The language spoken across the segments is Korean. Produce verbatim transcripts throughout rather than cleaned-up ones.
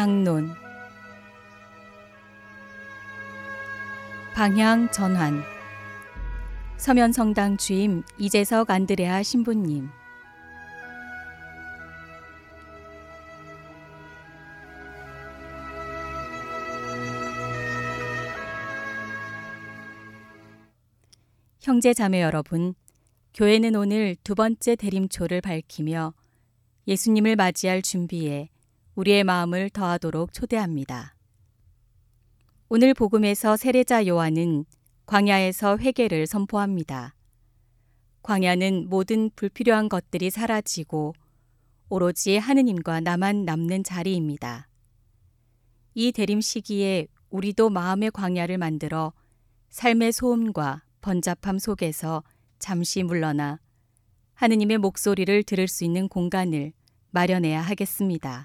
강론 방향 전환 서면성당 주임 이재석 안드레아 신부님. 형제 자매 여러분, 교회는 오늘 두 번째 대림초를 밝히며 예수님을 맞이할 준비에 우리의 마음을 더하도록 초대합니다. 오늘 복음에서 세례자 요한은 광야에서 회개를 선포합니다. 광야는 모든 불필요한 것들이 사라지고 오로지 하느님과 나만 남는 자리입니다. 이 대림 시기에 우리도 마음의 광야를 만들어 삶의 소음과 번잡함 속에서 잠시 물러나 하느님의 목소리를 들을 수 있는 공간을 마련해야 하겠습니다.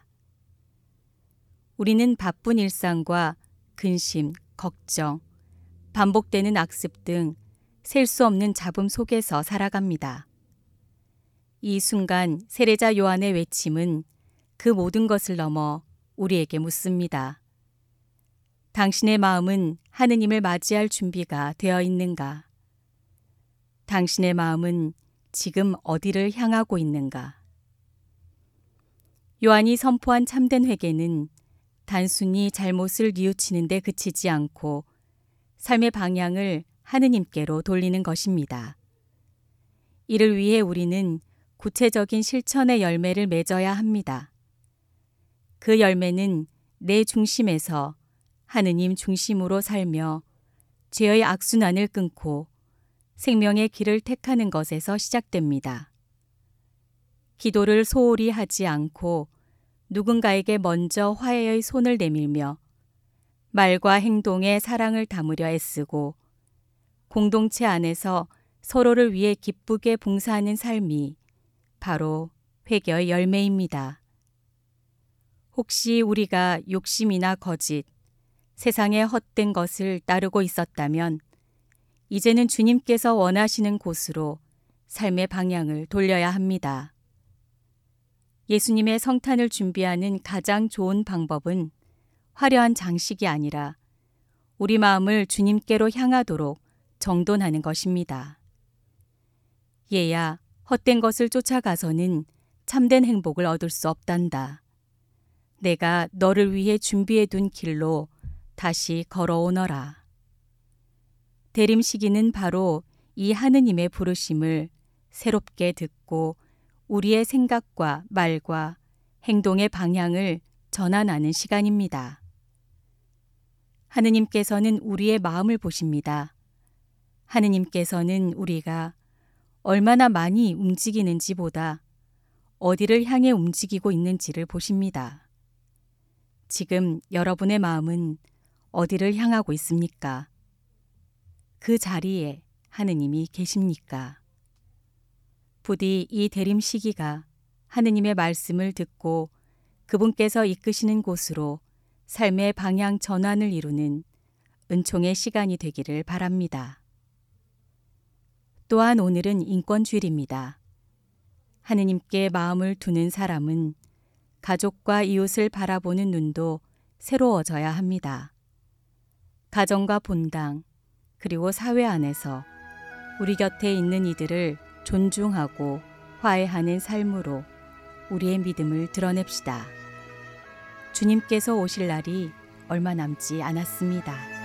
우리는 바쁜 일상과 근심, 걱정, 반복되는 악습 등 셀 수 없는 잡음 속에서 살아갑니다. 이 순간 세례자 요한의 외침은 그 모든 것을 넘어 우리에게 묻습니다. 당신의 마음은 하느님을 맞이할 준비가 되어 있는가? 당신의 마음은 지금 어디를 향하고 있는가? 요한이 선포한 참된 회개는 단순히 잘못을 뉘우치는 데 그치지 않고 삶의 방향을 하느님께로 돌리는 것입니다. 이를 위해 우리는 구체적인 실천의 열매를 맺어야 합니다. 그 열매는 내 중심에서 하느님 중심으로 살며 죄의 악순환을 끊고 생명의 길을 택하는 것에서 시작됩니다. 기도를 소홀히 하지 않고 누군가에게 먼저 화해의 손을 내밀며 말과 행동에 사랑을 담으려 애쓰고 공동체 안에서 서로를 위해 기쁘게 봉사하는 삶이 바로 회개의 열매입니다. 혹시 우리가 욕심이나 거짓, 세상의 헛된 것을 따르고 있었다면 이제는 주님께서 원하시는 곳으로 삶의 방향을 돌려야 합니다. 예수님의 성탄을 준비하는 가장 좋은 방법은 화려한 장식이 아니라 우리 마음을 주님께로 향하도록 정돈하는 것입니다. 얘야, 헛된 것을 쫓아가서는 참된 행복을 얻을 수 없단다. 내가 너를 위해 준비해둔 길로 다시 걸어오너라. 대림 시기는 바로 이 하느님의 부르심을 새롭게 듣고 우리의 생각과 말과 행동의 방향을 전환하는 시간입니다. 하느님께서는 우리의 마음을 보십니다. 하느님께서는 우리가 얼마나 많이 움직이는지 보다 어디를 향해 움직이고 있는지를 보십니다. 지금 여러분의 마음은 어디를 향하고 있습니까? 그 자리에 하느님이 계십니까? 부디 이 대림 시기가 하느님의 말씀을 듣고 그분께서 이끄시는 곳으로 삶의 방향 전환을 이루는 은총의 시간이 되기를 바랍니다. 또한 오늘은 인권주일입니다. 하느님께 마음을 두는 사람은 가족과 이웃을 바라보는 눈도 새로워져야 합니다. 가정과 본당, 그리고 사회 안에서 우리 곁에 있는 이들을 존중하고 화해하는 삶으로 우리의 믿음을 드러냅시다. 주님께서 오실 날이 얼마 남지 않았습니다.